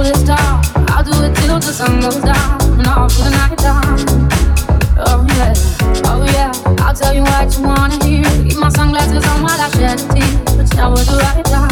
let's talk. I'll do it till the sun goes down and all through the night time. Oh yeah, oh yeah. I'll tell you what you wanna hear. Keep my sunglasses on while I shed a tear. But now was the right time.